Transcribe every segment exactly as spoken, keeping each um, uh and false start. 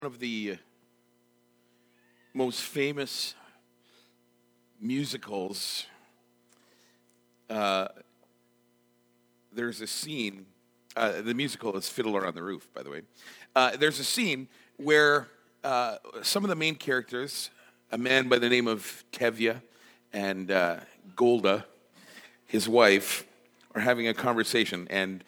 One of the most famous musicals, uh, there's a scene, uh, the musical is Fiddler on the Roof, by the way. Uh, there's a scene where uh, some of the main characters, a man by the name of Tevye and uh, Golda, his wife, are having a conversation. And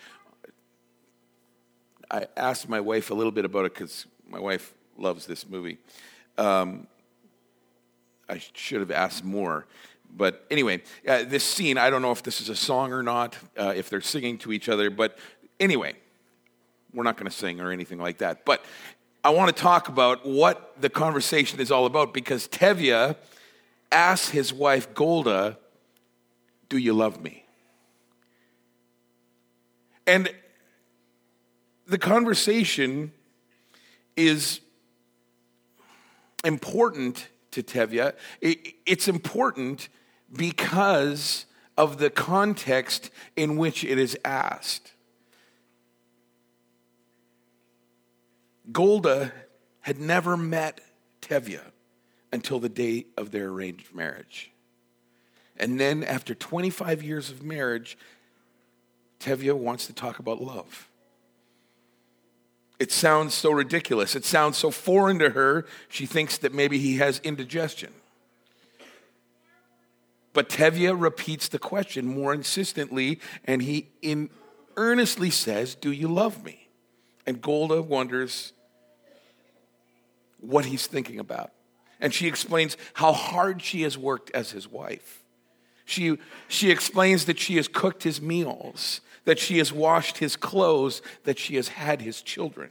I asked my wife a little bit about it because my wife loves this movie. Um, I should have asked more. But anyway, uh, this scene, I don't know if this is a song or not, uh, if they're singing to each other. But anyway, we're not going to sing or anything like that. But I want to talk about what the conversation is all about, because Tevye asks his wife Golda, "Do you love me?" And the conversation is important to Tevye. It's important because of the context in which it is asked. Golda had never met Tevye until the day of their arranged marriage. And then after twenty-five years of marriage, Tevye wants to talk about love. It sounds so ridiculous. It sounds so foreign to her. She thinks that maybe he has indigestion. But Tevye repeats the question more insistently, and he in earnestly says, "Do you love me?" And Golda wonders what he's thinking about. And she explains how hard she has worked as his wife. She, she explains that she has cooked his meals, that she has washed his clothes, that she has had his children.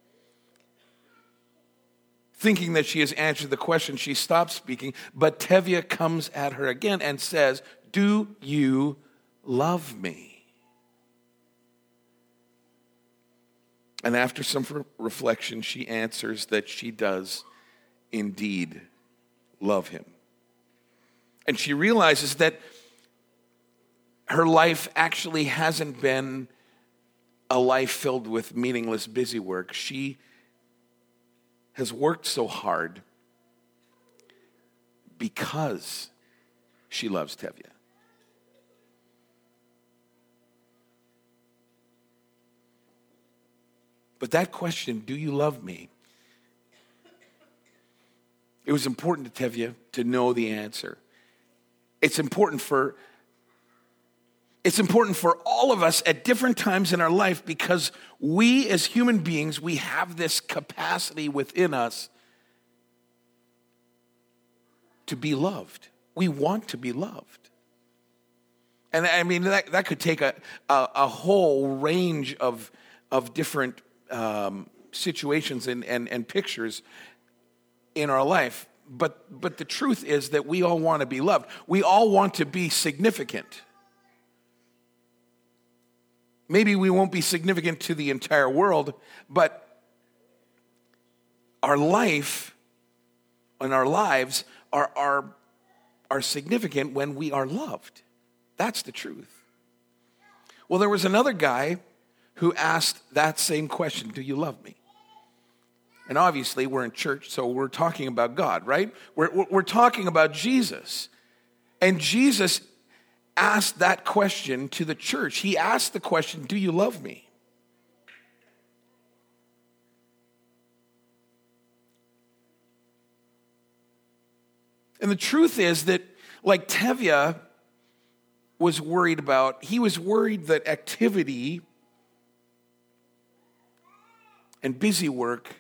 Thinking that she has answered the question, she stops speaking, but Tevye comes at her again and says, "Do you love me?" And after some reflection, she answers that she does indeed love him. And she realizes that her life actually hasn't been a life filled with meaningless busy work. She has worked so hard because she loves Tevye. But that question, "Do you love me?" it was important to Tevye to know the answer. It's important for It's important for all of us at different times in our life, because we as human beings, we have this capacity within us to be loved. We want to be loved. And I mean, that, that could take a, a, a whole range of, of different um, situations and, and, and pictures in our life. But, but the truth is that we all want to be loved. We all want to be significant. Maybe we won't be significant to the entire world, but our life and our lives are, are, are significant when we are loved. That's the truth. Well, there was another guy who asked that same question, "Do you love me?" And obviously we're in church, so we're talking about God, right? We're, we're talking about Jesus. And Jesus asked that question to the church. He asked the question, "Do you love me?" And the truth is that, like Tevye was worried about, he was worried that activity and busy work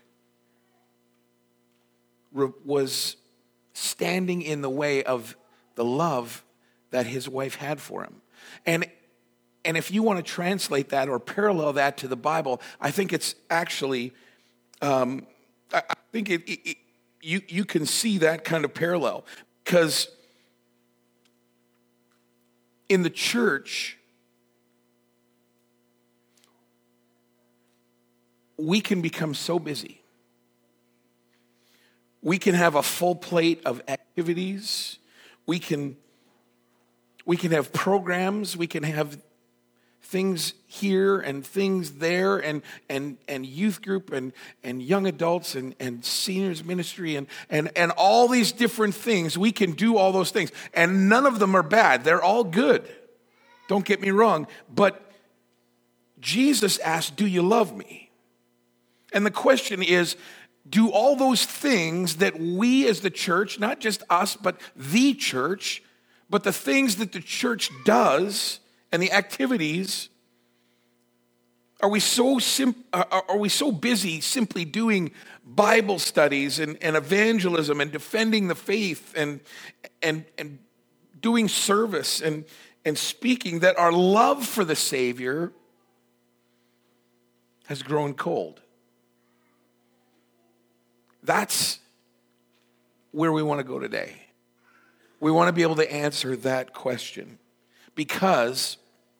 was standing in the way of the love that his wife had for him. And and if you want to translate that or parallel that to the Bible, I think it's actually, um, I, I think it, it, it, you, you can see that kind of parallel. Because in the church, we can become so busy. We can have a full plate of activities. We can We can have programs, we can have things here and things there, and and and youth group and and young adults and and seniors ministry and and and all these different things. We can do all those things, and none of them are bad. They're all good. Don't get me wrong, but Jesus asked, "Do you love me?" And the question is, do all those things that we as the church, not just us, but the church, but the things that the church does and the activities, are we so sim- are we so busy simply doing Bible studies and, and evangelism and defending the faith and and and doing service and, and speaking that our love for the Savior has grown cold? That's where we want to go today. We want to be able to answer that question because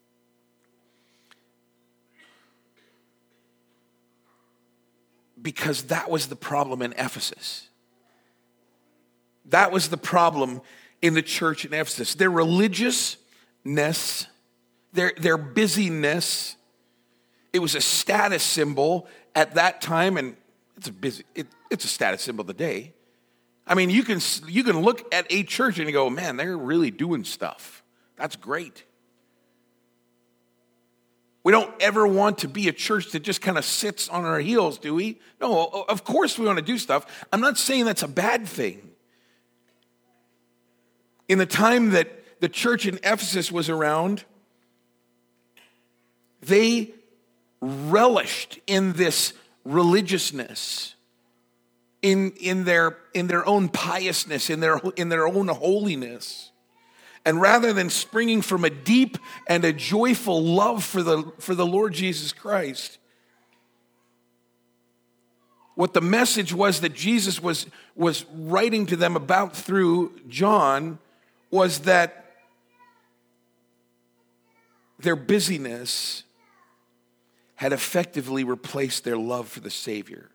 because that was the problem in Ephesus. That was the problem in the church in Ephesus. Their religiousness, their, their busyness, it was a status symbol at that time, and it's a busy, it, it's a status symbol today. I mean, you can you can look at a church and you go, man, they're really doing stuff. That's great. We don't ever want to be a church that just kind of sits on our heels, do we? No, of course we want to do stuff. I'm not saying that's a bad thing. In the time that the church in Ephesus was around, they relished in this religiousness, in, in, their, in their own piousness, in their, in their own holiness. And rather than springing from a deep and a joyful love for the, for the Lord Jesus Christ, what the message was that Jesus was, was writing to them about through John was that their busyness had effectively replaced their love for the Savior.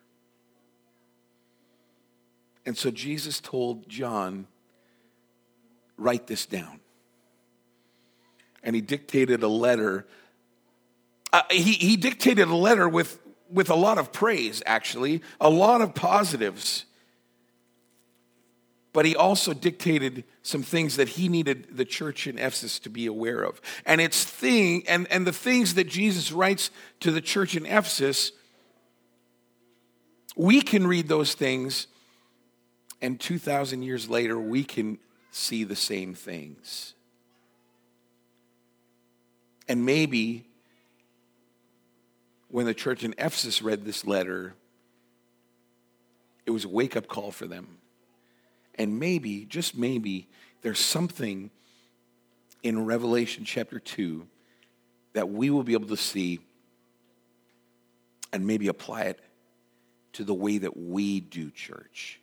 And so Jesus told John, write this down. And he dictated a letter. Uh, he, he dictated a letter with, with a lot of praise, actually, a lot of positives. But he also dictated some things that he needed the church in Ephesus to be aware of. And it's thing and, and the things that Jesus writes to the church in Ephesus, we can read those things, and two thousand years later, we can see the same things. And maybe when the church in Ephesus read this letter, it was a wake-up call for them. And maybe, just maybe, there's something in Revelation chapter two that we will be able to see and maybe apply it to the way that we do church.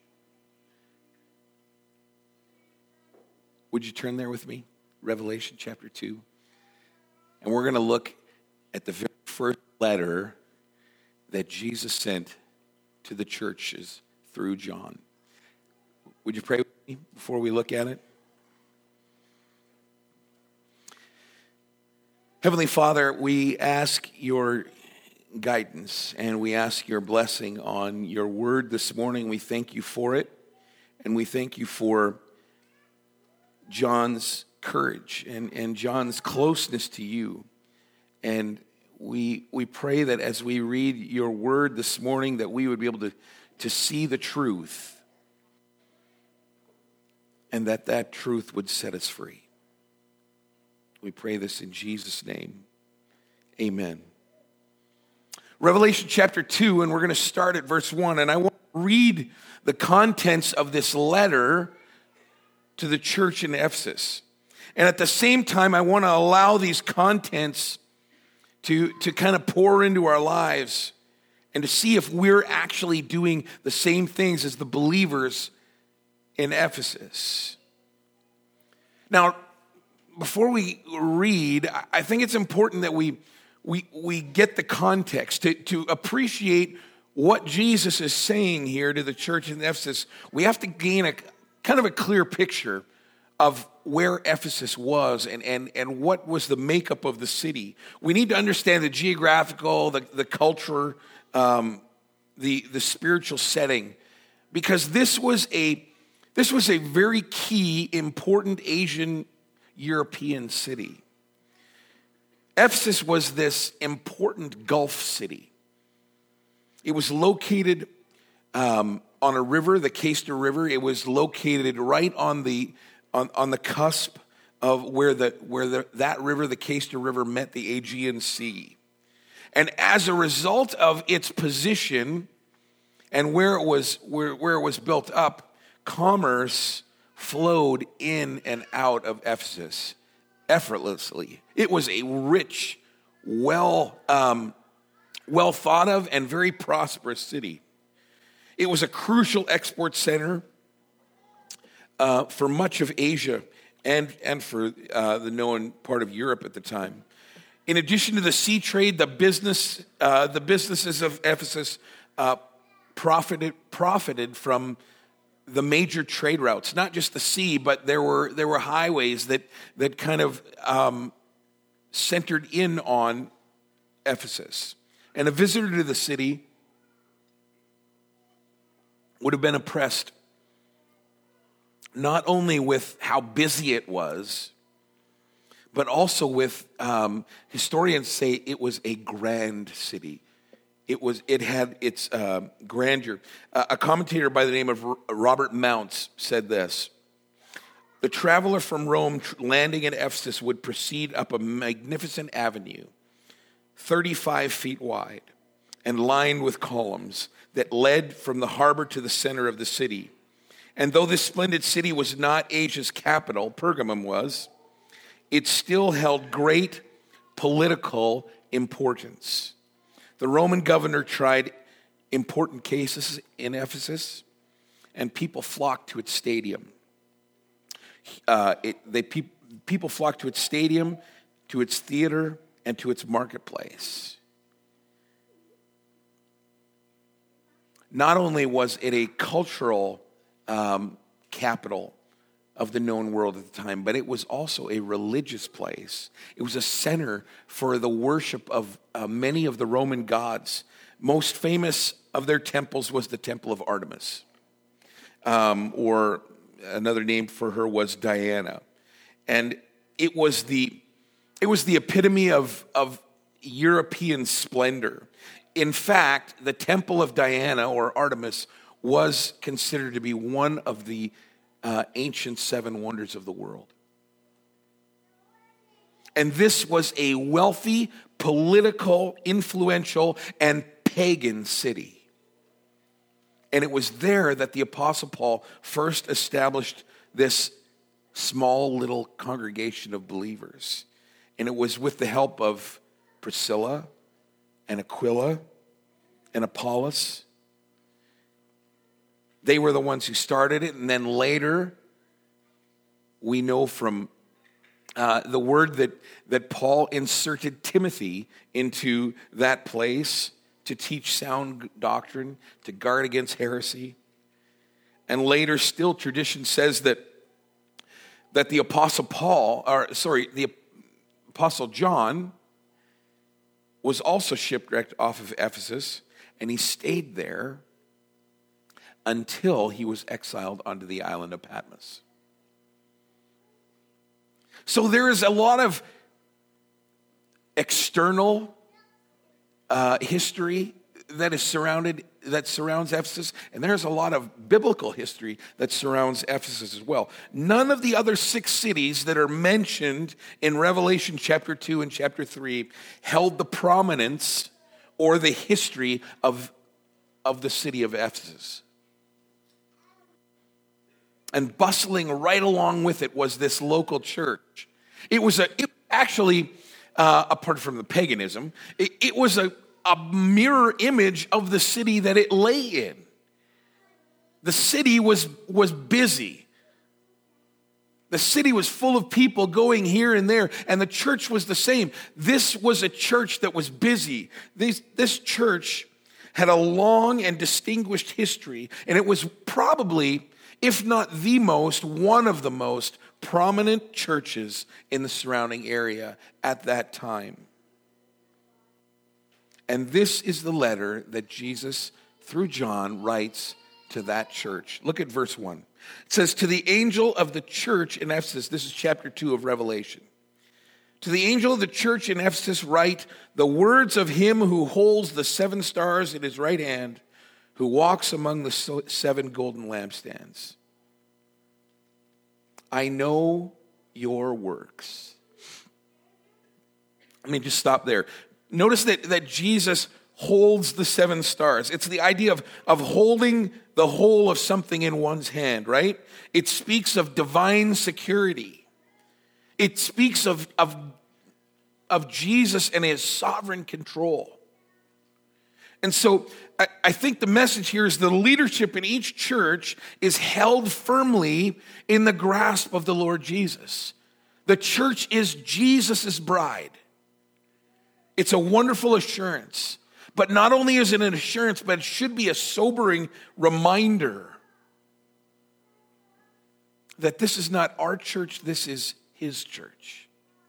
Would you turn there with me? Revelation chapter two. And we're going to look at the very first letter that Jesus sent to the churches through John. Would you pray with me before we look at it? Heavenly Father, we ask your guidance and we ask your blessing on your word this morning. We thank you for it, and we thank you for John's courage and, and John's closeness to you. And we we pray that as we read your word this morning, that we would be able to, to see the truth, and that that truth would set us free. We pray this in Jesus' name. Amen. Revelation chapter two, and we're going to start at verse one. And I want to read the contents of this letter to the church in Ephesus. And at the same time, I want to allow these contents to, to kind of pour into our lives and to see if we're actually doing the same things as the believers in Ephesus. Now, before we read, I think it's important that we we we get the context to, to appreciate what Jesus is saying here to the church in Ephesus. We have to gain a kind of a clear picture of where Ephesus was and, and, and what was the makeup of the city, we need to understand the geographical, the, the culture, um, the, the spiritual setting, because this was a this was a very key, important Asian European city. Ephesus was this important Gulf city. It was located um, on a river, the Cayster River. It was located right on the on, on the cusp of where the where the, that river, the Cayster River, met the Aegean Sea. And as a result of its position and where it was where, where it was built up, commerce flowed in and out of Ephesus effortlessly. It was a rich, well, um, well thought of and very prosperous city. It was a crucial export center uh, for much of Asia and, and for uh, the known part of Europe at the time. In addition to the sea trade, the business, uh, the businesses of Ephesus uh, profited profited from the major trade routes, not just the sea, but there were there were highways that that kind of um, centered in on Ephesus. And a visitor to the city would have been impressed not only with how busy it was, but also with, um, historians say it was a grand city. It was. It had its uh, grandeur. Uh, a commentator by the name of R- Robert Mounce said this: "The traveler from Rome tr- landing in Ephesus would proceed up a magnificent avenue, thirty-five feet wide, and lined with columns that led from the harbor to the center of the city. And though this splendid city was not Asia's capital, Pergamum was, it still held great political importance. The Roman governor tried important cases in Ephesus, and people flocked to its stadium. Uh, it, they, pe- people flocked to its stadium, to its theater, and to its marketplace. Not only was it a cultural um, capital of the known world at the time, but it was also a religious place. It was a center for the worship of uh, many of the Roman gods. Most famous of their temples was the Temple of Artemis, um, or another name for her was Diana. And it was the it was the epitome of, of European splendor. In fact, the Temple of Diana, or Artemis, was considered to be one of the uh, ancient seven wonders of the world. And this was a wealthy, political, influential, and pagan city. And it was there that the Apostle Paul first established this small little congregation of believers. And it was with the help of Priscilla and Aquila and Apollos. They were the ones who started it, and then later we know from uh, the word that, that Paul inserted Timothy into that place to teach sound doctrine, to guard against heresy. And later still tradition says that, that the Apostle Paul, or sorry, the Apostle John was also shipwrecked off of Ephesus, and he stayed there until he was exiled onto the island of Patmos. So there is a lot of external uh, history that is surrounded, that surrounds Ephesus, and there's a lot of biblical history that surrounds Ephesus as well. None of the other six cities that are mentioned in Revelation chapter two and chapter three held the prominence or the history of, of the city of Ephesus. And bustling right along with it was this local church. It was a, it actually, uh, apart from the paganism, it, it was a, a mirror image of the city that it lay in. The city was, was busy. The city was full of people going here and there, and the church was the same. This was a church that was busy. This, this church had a long and distinguished history, and it was probably, if not the most, one of the most prominent churches in the surrounding area at that time. And this is the letter that Jesus, through John, writes to that church. Look at verse one. It says, to the angel of the church in Ephesus, this is chapter two of Revelation. To the angel of the church in Ephesus write the words of him who holds the seven stars in his right hand, who walks among the seven golden lampstands. I know your works. Let me just stop there. Notice that, that Jesus holds the seven stars. It's the idea of, of holding the whole of something in one's hand, right? It speaks of divine security. It speaks of, of, of Jesus and his sovereign control. And so I, I think the message here is the leadership in each church is held firmly in the grasp of the Lord Jesus. The church is Jesus' bride. It's a wonderful assurance. But not only is it an assurance, but it should be a sobering reminder that this is not our church, this is his church.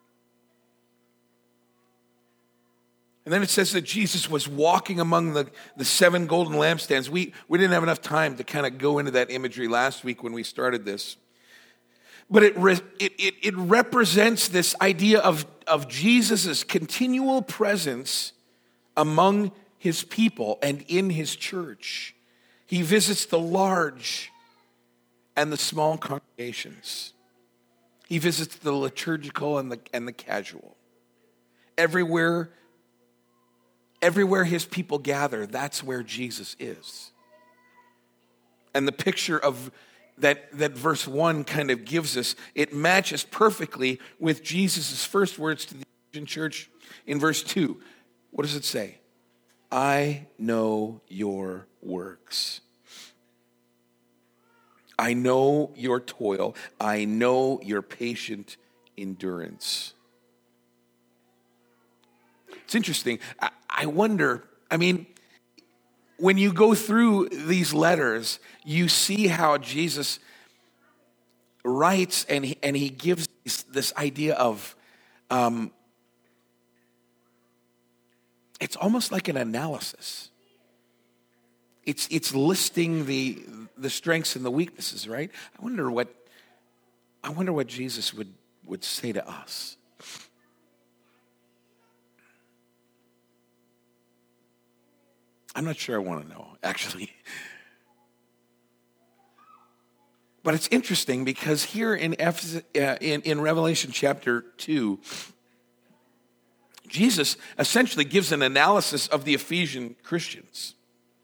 And then it says that Jesus was walking among the, the seven golden lampstands. We, we didn't have enough time to kind of go into that imagery last week when we started this. But it, re, it, it, it represents this idea of, of Jesus' continual presence among his people and in his church. He visits the large and the small congregations. He visits the liturgical and the, and the casual. Everywhere, everywhere his people gather, that's where Jesus is. And the picture of that, that verse one kind of gives us, it matches perfectly with Jesus' first words to the Ephesian church in verse two. What does it say? I know your works. I know your toil. I know your patient endurance. It's interesting. I, I wonder, I mean, when you go through these letters, you see how Jesus writes and he, and he gives this, this idea of, um, it's almost like an analysis. It's it's listing the the strengths and the weaknesses, right? I wonder what I wonder what Jesus would, would say to us. I'm not sure I want to know, actually. But it's interesting because here in Ephesus, uh, in, in Revelation chapter two, Jesus essentially gives an analysis of the Ephesian Christians.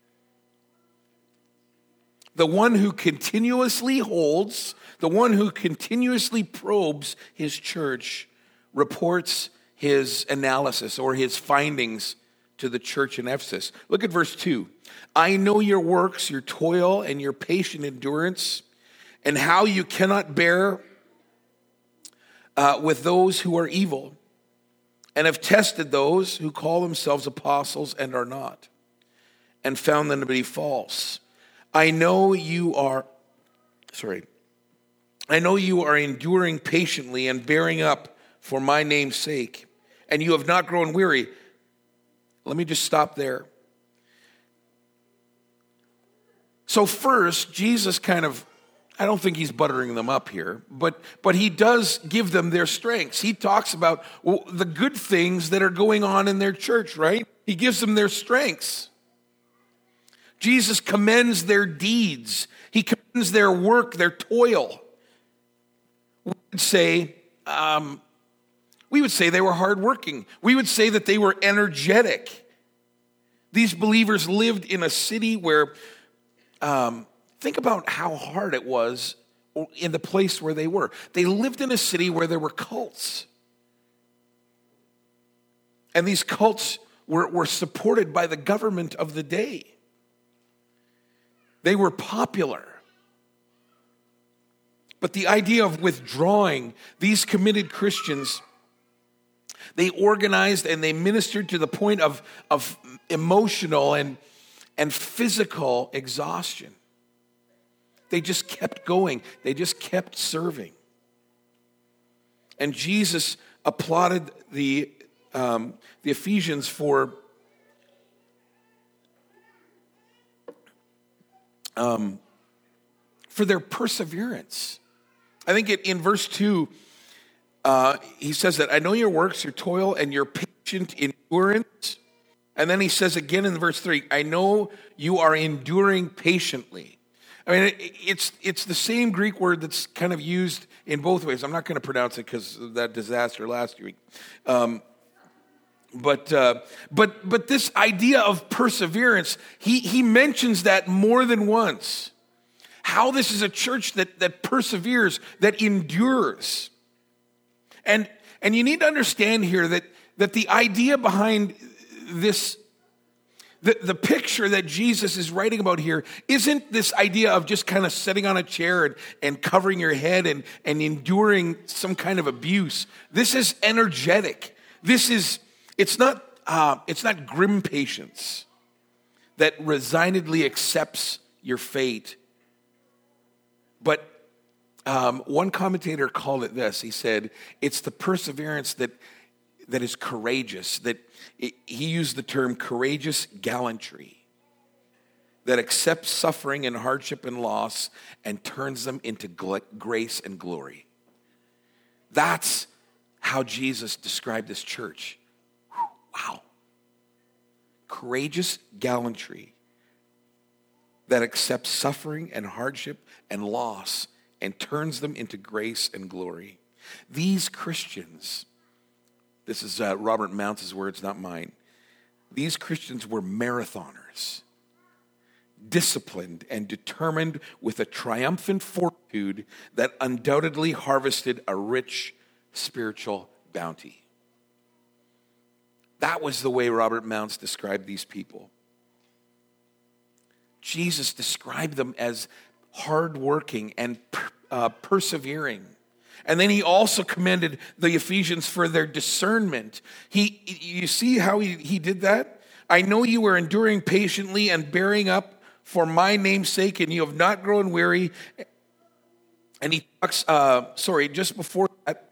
The one who continuously holds, the one who continuously probes his church, reports his analysis or his findings to the church in Ephesus. Look at verse two. I know your works, your toil, and your patient endurance, and how you cannot bear uh, with those who are evil, and have tested those who call themselves apostles and are not, and found them to be false. I know you are, sorry, I know you are enduring patiently and bearing up for my name's sake, and you have not grown weary. Let me just stop there. So first, Jesus kind of, I don't think he's buttering them up here, but, but he does give them their strengths. He talks about well, the good things that are going on in their church, right? He gives them their strengths. Jesus commends their deeds. He commends their work, their toil. We would say, um, we would say they were hardworking. We would say that they were energetic. These believers lived in a city where, um, think about how hard it was in the place where they were. They lived in a city where there were cults. And these cults were, were supported by the government of the day. They were popular. But the idea of withdrawing, these committed Christians, they organized and they ministered to the point of, of emotional and, and physical exhaustion. They just kept going. They just kept serving. And Jesus applauded the, um, the Ephesians for um, for their perseverance. I think it, in verse two, uh, he says that, I know your works, your toil, and your patient endurance. And then he says again in verse three, I know you are enduring patiently. I mean, it, it's it's the same Greek word that's kind of used in both ways. I'm not going to pronounce it because of that disaster last week. Um, but uh, but but this idea of perseverance, he he mentions that more than once. How this is a church that that perseveres, that endures. And and you need to understand here that that the idea behind this, the, the picture that Jesus is writing about here, isn't this idea of just kind of sitting on a chair and, and covering your head and, and enduring some kind of abuse. This is energetic. This is, it's not, uh, it's not grim patience that resignedly accepts your fate. But um, one commentator called it this. He said, it's the perseverance that that is courageous, that it, he used the term courageous gallantry, that accepts suffering and hardship and loss and turns them into gl- grace and glory. That's how Jesus described this church. Whew, wow. Courageous gallantry that accepts suffering and hardship and loss and turns them into grace and glory. These Christians, this is uh, Robert Mounce's words, not mine. These Christians were marathoners, disciplined and determined with a triumphant fortitude that undoubtedly harvested a rich spiritual bounty. That was the way Robert Mounce described these people. Jesus described them as hardworking and uh, persevering. And then he also commended the Ephesians for their discernment. He, you see how he, he did that? I know you are enduring patiently and bearing up for my name's sake, and you have not grown weary. And he talks, uh, sorry, just before that,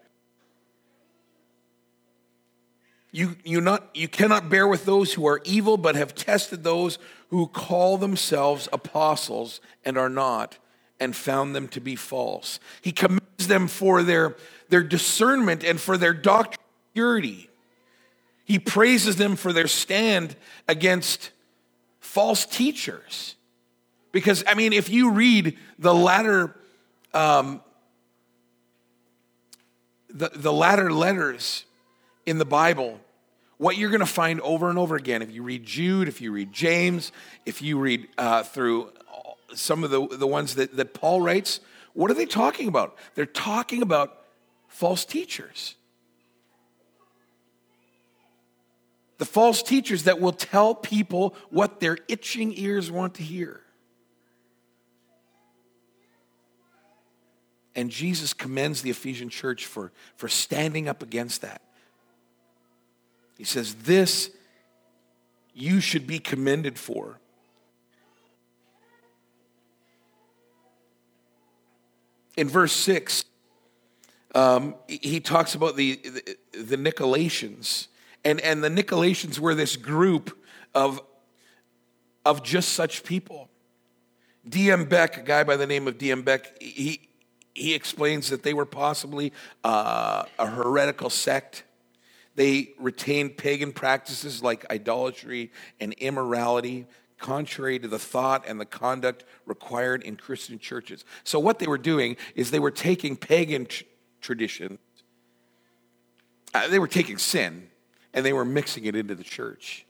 you, you, not, you cannot bear with those who are evil, but have tested those who call themselves apostles and are not, and found them to be false. He commends them for their, their discernment and for their doctrinal purity. He praises them for their stand against false teachers. Because, I mean, if you read the latter, um, the, the latter letters in the Bible, what you're going to find over and over again, if you read Jude, if you read James, if you read uh, through some of the, the ones that, that Paul writes, what are they talking about? They're talking about false teachers. The false teachers that will tell people what their itching ears want to hear. And Jesus commends the Ephesian church for, for standing up against that. He says, this you should be commended for. In verse six, um, he talks about the, the, the Nicolaitans. And, and the Nicolaitans were this group of, of just such people. D M Beck, a guy by the name of D M Beck, he, he explains that they were possibly uh, a heretical sect. They retained pagan practices like idolatry and immorality, contrary to the thought and the conduct required in Christian churches. So what they were doing is they were taking pagan tr- traditions, uh, they were taking sin, and they were mixing it into the church.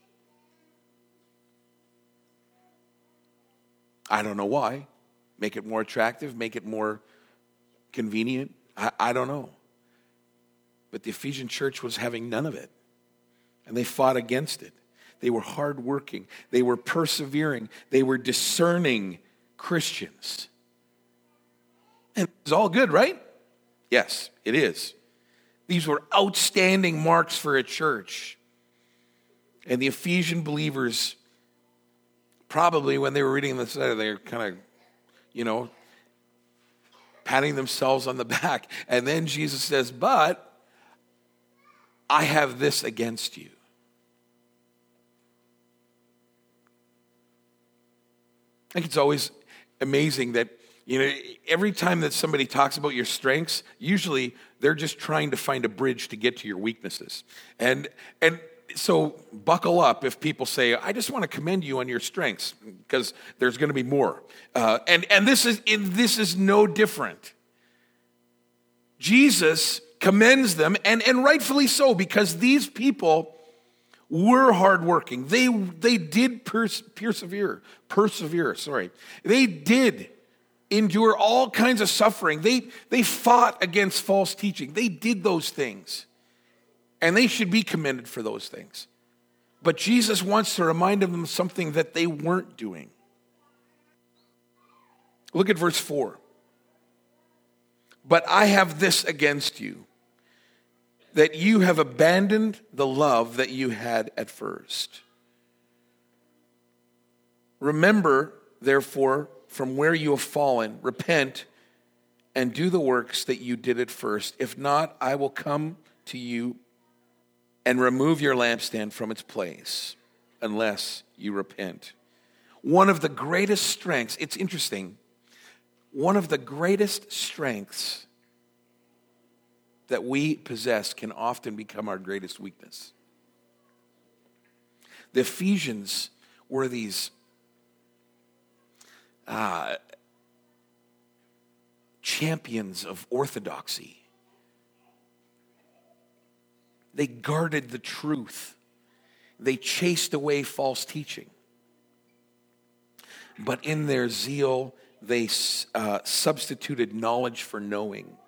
I don't know why. Make it more attractive, make it more convenient. I, I don't know. But the Ephesian church was having none of it, and they fought against it. They were hardworking. They were persevering. They were discerning Christians. And it's all good, right? Yes, it is. These were outstanding marks for a church. And the Ephesian believers, probably when they were reading this letter, they were kind of, you know, patting themselves on the back. And then Jesus says, but I have this against you. I think it's always amazing that, you know, every time that somebody talks about your strengths, usually they're just trying to find a bridge to get to your weaknesses. And and so buckle up if people say, I just want to commend you on your strengths, because there's going to be more. Uh, and and this is this is no different. Jesus commends them, and, and rightfully so, because these people were hardworking. They they did pers- persevere, persevere, sorry. They did endure all kinds of suffering. They, they fought against false teaching. They did those things. And they should be commended for those things. But Jesus wants to remind them of something that they weren't doing. Look at verse four. But I have this against you, that you have abandoned the love that you had at first. Remember, therefore, from where you have fallen, repent and do the works that you did at first. If not, I will come to you and remove your lampstand from its place, unless you repent. One of the greatest strengths, it's interesting, one of the greatest strengths that we possess can often become our greatest weakness. The Ephesians were these uh, champions of orthodoxy. They guarded the truth. They chased away false teaching. But in their zeal, they uh, substituted knowledge for knowing.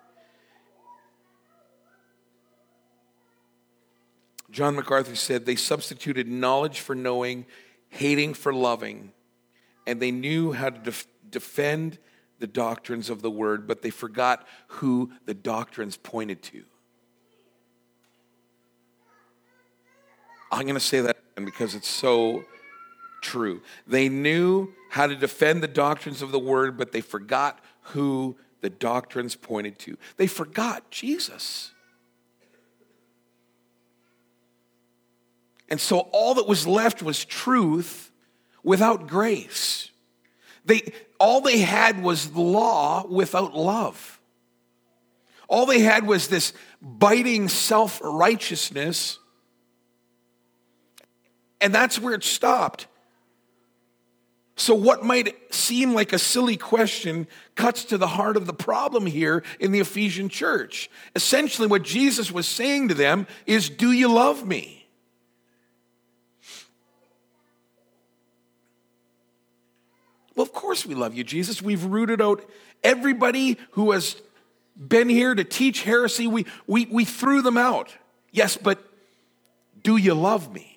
John MacArthur said they substituted knowledge for knowing, hating for loving, and they knew how to def- defend the doctrines of the word, but they forgot who the doctrines pointed to. I'm going to say that again because it's so true. They knew how to defend the doctrines of the word, but they forgot who the doctrines pointed to. They forgot Jesus. And so all that was left was truth without grace. They, all they had was law without love. All they had was this biting self-righteousness, and that's where it stopped. So what might seem like a silly question cuts to the heart of the problem here in the Ephesian church. Essentially what Jesus was saying to them is, do you love me? Well, of course we love you, Jesus. We've rooted out everybody who has been here to teach heresy. We, we, we threw them out. Yes, but do you love me?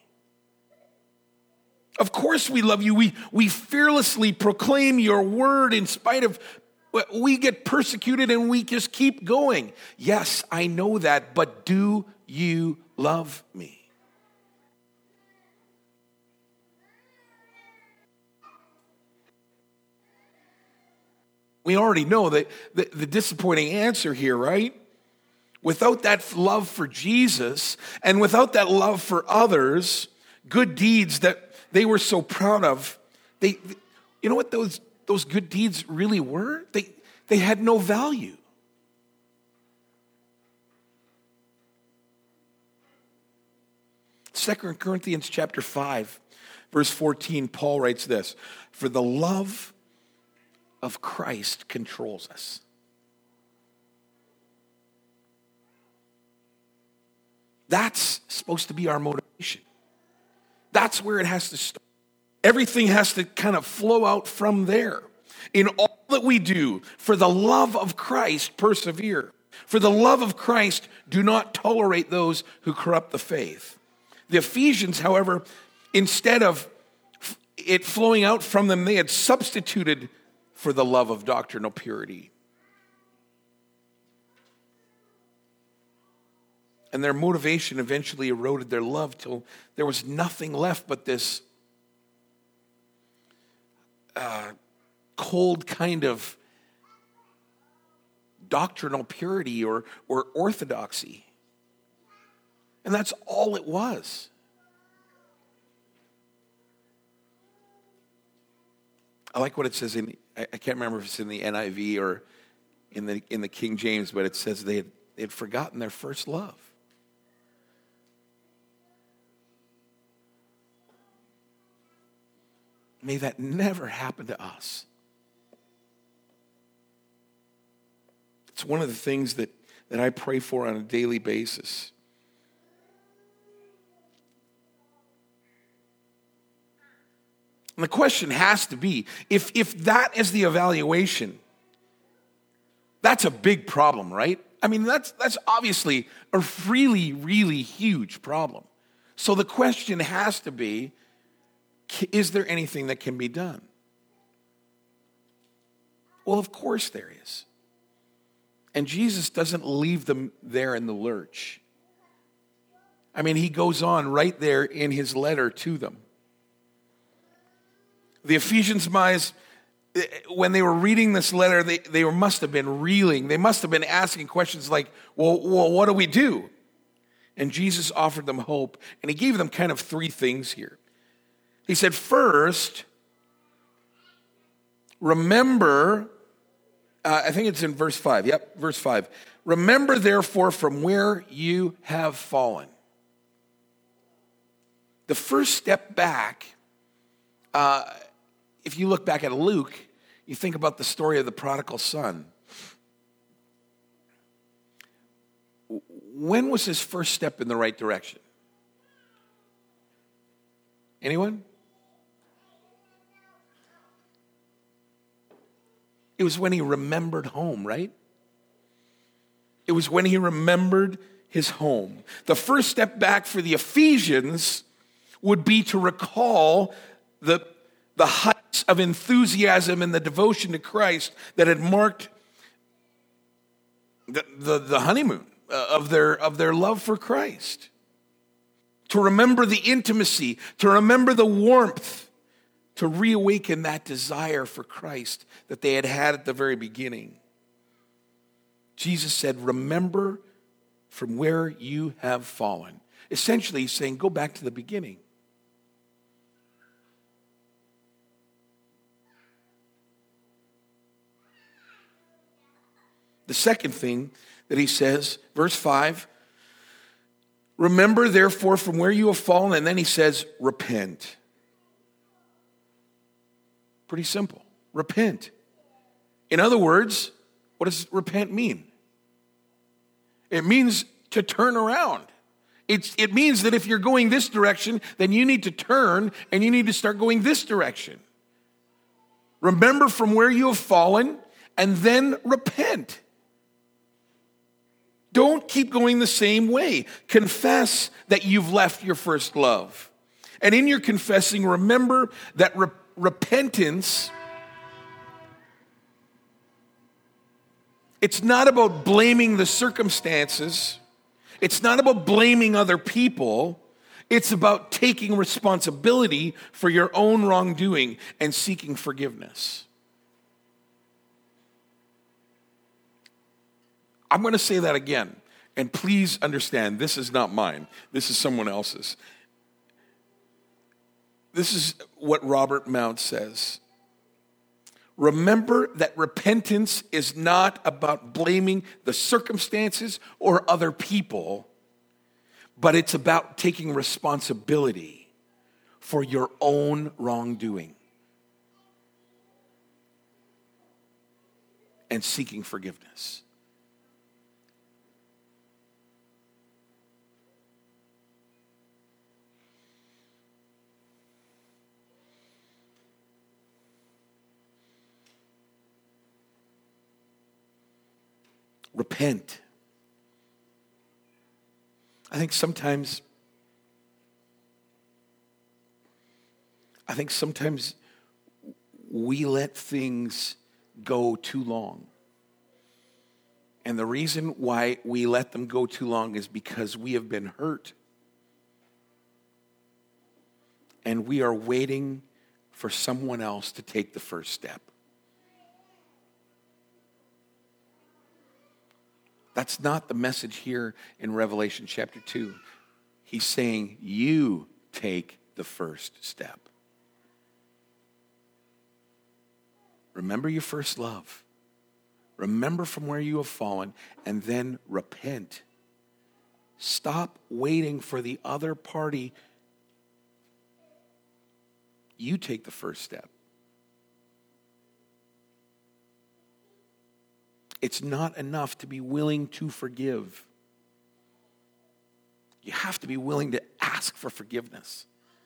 Of course we love you. We, we fearlessly proclaim your word in spite of, we get persecuted and we just keep going. Yes, I know that, but do you love me? We already know that the, the disappointing answer here, right? Without that love for Jesus and without that love for others, good deeds that they were so proud of, they, you know what those, those good deeds really were? They, they had no value. Second Corinthians chapter five, verse fourteen, Paul writes this, for the love of Christ controls us. That's supposed to be our motivation. That's where it has to start. Everything has to kind of flow out from there. In all that we do, for the love of Christ, persevere. For the love of Christ, do not tolerate those who corrupt the faith. The Ephesians, however, instead of it flowing out from them, they had substituted for the love of doctrinal purity. And their motivation eventually eroded their love till there was nothing left but this uh, cold kind of doctrinal purity or, or orthodoxy. And that's all it was. I like what it says in, I can't remember if it's in the N I V or in the in the King James, but it says they had, they had forgotten their first love. May that never happen to us. It's one of the things that, that I pray for on a daily basis. And the question has to be, if, if that is the evaluation, that's a big problem, right? I mean, that's, that's obviously a really, really huge problem. So the question has to be, is there anything that can be done? Well, of course there is. And Jesus doesn't leave them there in the lurch. I mean, he goes on right there in his letter to them. The Ephesians guys, when they were reading this letter, they, they must have been reeling. They must have been asking questions like, well, well, what do we do? And Jesus offered them hope, and he gave them kind of three things here. He said, first, remember, uh, I think it's in verse five. Yep, verse five. Remember, therefore, from where you have fallen. The first step back, uh, if you look back at Luke, you think about the story of the prodigal son. When was his first step in the right direction? Anyone? It was when he remembered home, right? It was when he remembered his home. The first step back for the Ephesians would be to recall the, the heights of enthusiasm and the devotion to Christ that had marked the, the, the honeymoon of their, of their love for Christ. To remember the intimacy, to remember the warmth, to reawaken that desire for Christ that they had had at the very beginning. Jesus said, remember from where you have fallen. Essentially, he's saying, go back to the beginning. The second thing that he says, verse five, remember therefore from where you have fallen, and then he says, repent. Pretty simple. Repent. In other words, what does repent mean? It means to turn around. It's, it means that if you're going this direction, then you need to turn and you need to start going this direction. Remember from where you have fallen and then repent. Don't keep going the same way. Confess that you've left your first love. And in your confessing, remember that re- repentance, it's not about blaming the circumstances. It's not about blaming other people. It's about taking responsibility for your own wrongdoing and seeking forgiveness. I'm going to say that again. And please understand, this is not mine. This is someone else's. This is what Robert Mount says. Remember that repentance is not about blaming the circumstances or other people, but it's about taking responsibility for your own wrongdoing and seeking forgiveness. Repent. I think sometimes, I think sometimes we let things go too long. And the reason why we let them go too long is because we have been hurt. And we are waiting for someone else to take the first step. That's not the message here in Revelation chapter two. He's saying, you take the first step. Remember your first love. Remember from where you have fallen, and then repent. Stop waiting for the other party. You take the first step. It's not enough to be willing to forgive. You have to be willing to ask for forgiveness.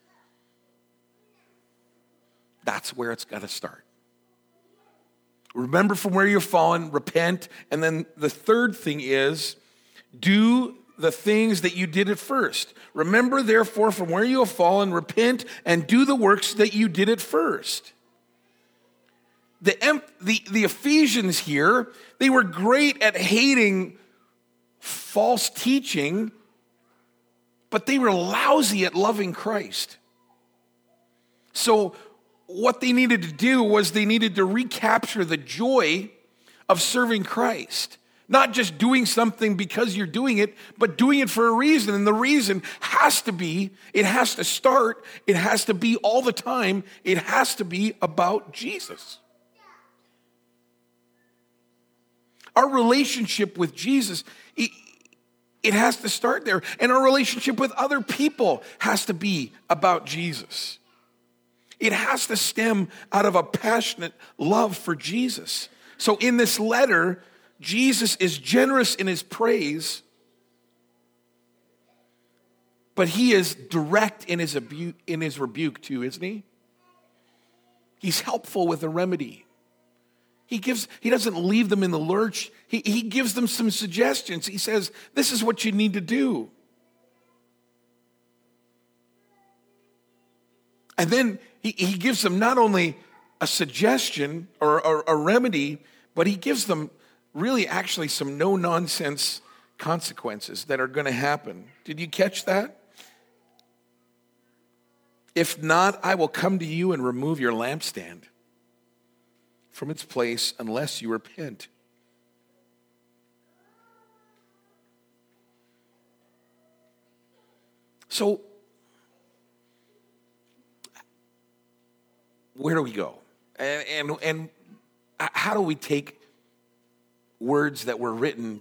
That's where it's got to start. Remember from where you've fallen, repent, and then the third thing is, do the things that you did at first. Remember, therefore, from where you have fallen, repent, and do the works that you did at first. The, the, the Ephesians here, they were great at hating false teaching, but they were lousy at loving Christ. So what they needed to do was they needed to recapture the joy of serving Christ. Not just doing something because you're doing it, but doing it for a reason. And the reason has to be, it has to start, it has to be all the time, it has to be about Jesus. Our relationship with Jesus, it, it has to start there. And our relationship with other people has to be about Jesus. It has to stem out of a passionate love for Jesus. So in this letter, Jesus is generous in his praise, but he is direct in his abu- in his rebuke too, isn't he? He's helpful with a remedy. He gives. He doesn't leave them in the lurch. He, he gives them some suggestions. He says, this is what you need to do. And then he, he gives them not only a suggestion or, or a remedy, but he gives them really actually some no-nonsense consequences that are going to happen. Did you catch that? If not, I will come to you and remove your lampstand from its place unless you repent. So, where do we go? And, and, and how do we take words that were written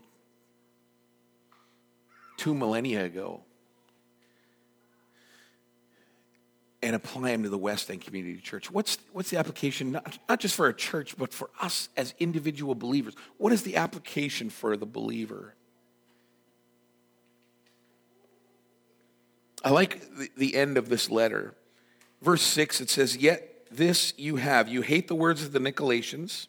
two millennia ago and apply them to the West End Community Church? What's, what's the application, not, not just for a church, but for us as individual believers? What is the application for the believer? I like the, the end of this letter. Verse six, it says, yet this you have. You hate the words of the Nicolaitans,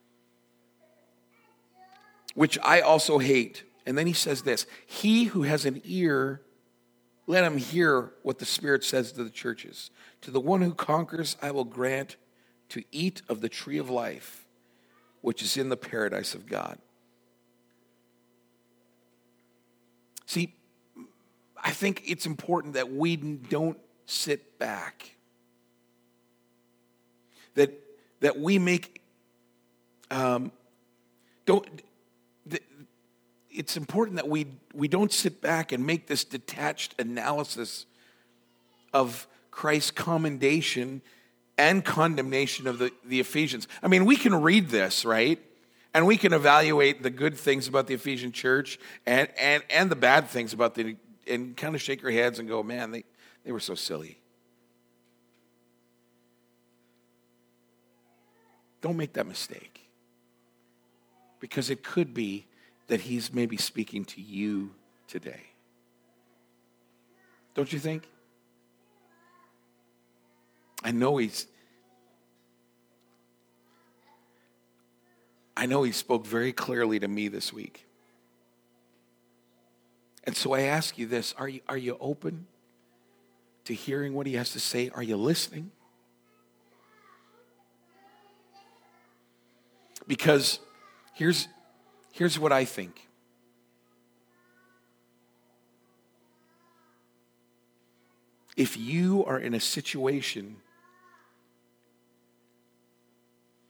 which I also hate. And then he says this, he who has an ear, let him hear what the Spirit says to the churches. To the one who conquers, I will grant to eat of the tree of life, which is in the paradise of God. See, I think it's important that we don't sit back. That, that we make, um, don't, it's important that we, we don't sit back and make this detached analysis of Christ's commendation and condemnation of the, the Ephesians. I mean, we can read this, right? And we can evaluate the good things about the Ephesian church and, and, and the bad things about the, and kind of shake our heads and go, man, they, they were so silly. Don't make that mistake. Because it could be that he's maybe speaking to you today. Don't you think? I know he's I know he spoke very clearly to me this week. And so I ask you this, are you, are you open to hearing what he has to say? Are you listening? Because here's, here's what I think. If you are in a situation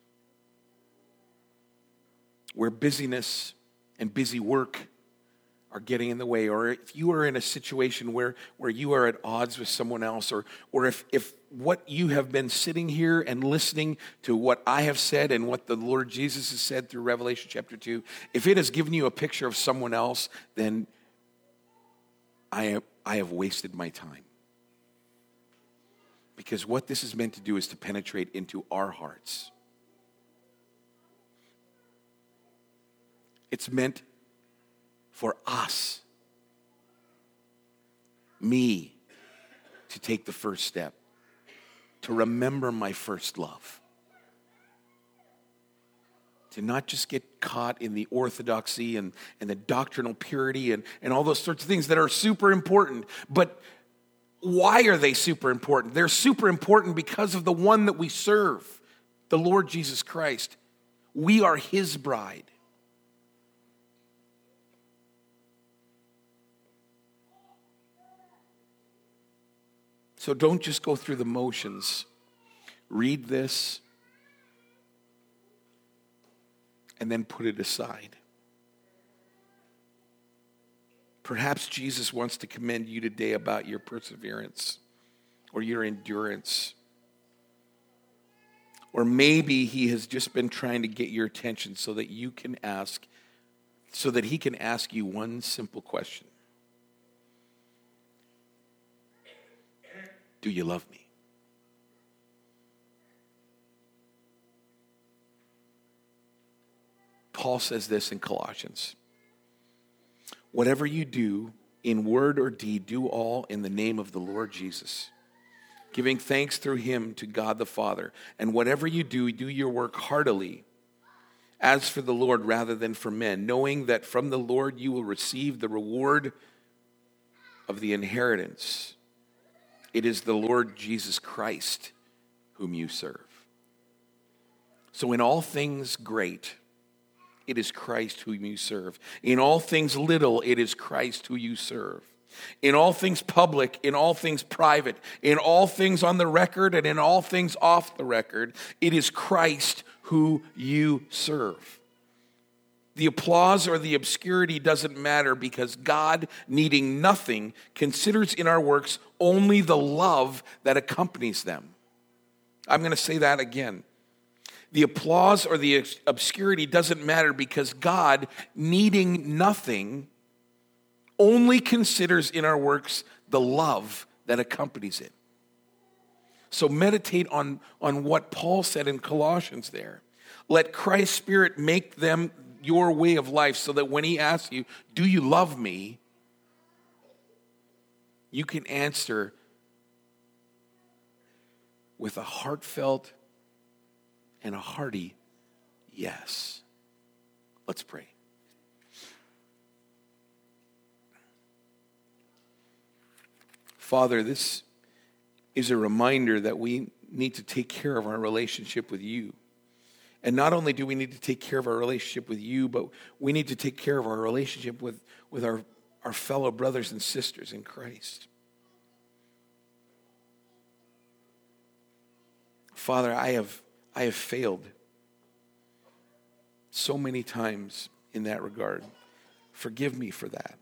where busyness and busy work are getting in the way, or if you are in a situation where, where you are at odds with someone else, or, or if, if what you have been sitting here and listening to what I have said and what the Lord Jesus has said through Revelation chapter two, if it has given you a picture of someone else, then I have, I have wasted my time. Because what this is meant to do is to penetrate into our hearts. It's meant for us, me, to take the first step, to remember my first love, to not just get caught in the orthodoxy and, and the doctrinal purity and, and all those sorts of things that are super important. But why are they super important? They're super important because of the one that we serve, the Lord Jesus Christ. We are his bride. So don't just go through the motions. Read this and then put it aside. Perhaps Jesus wants to commend you today about your perseverance or your endurance. Or maybe he has just been trying to get your attention so that you can ask, so that he can ask you one simple question. Do you love me? Paul says this in Colossians. Whatever you do, in word or deed, do all in the name of the Lord Jesus, giving thanks through him to God the Father. And whatever you do, do your work heartily, as for the Lord rather than for men, knowing that from the Lord you will receive the reward of the inheritance. It is the Lord Jesus Christ whom you serve. So in all things great, it is Christ whom you serve. In all things little, it is Christ who you serve. In all things public, in all things private, in all things on the record, and in all things off the record, it is Christ who you serve. The applause or the obscurity doesn't matter because God, needing nothing, considers in our works only the love that accompanies them. I'm going to say that again. The applause or the obscurity doesn't matter because God, needing nothing, only considers in our works the love that accompanies it. So meditate on, on what Paul said in Colossians there. Let Christ's Spirit make them your way of life so that when he asks you, do you love me? You can answer with a heartfelt and a hearty yes. Let's pray. Father, this is a reminder that we need to take care of our relationship with you. And not only do we need to take care of our relationship with you, but we need to take care of our relationship with, with our, our fellow brothers and sisters in Christ. Father, I have I have failed so many times in that regard. Forgive me for that.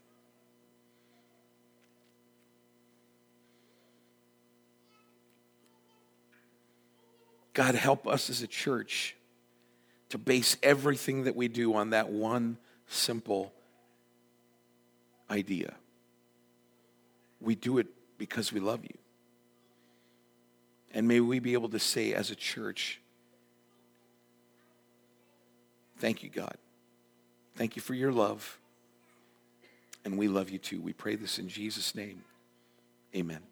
God, help us as a church to base everything that we do on that one simple idea. We do it because we love you. And may we be able to say as a church, thank you, God. Thank you for your love. And we love you too. We pray this in Jesus' name. Amen.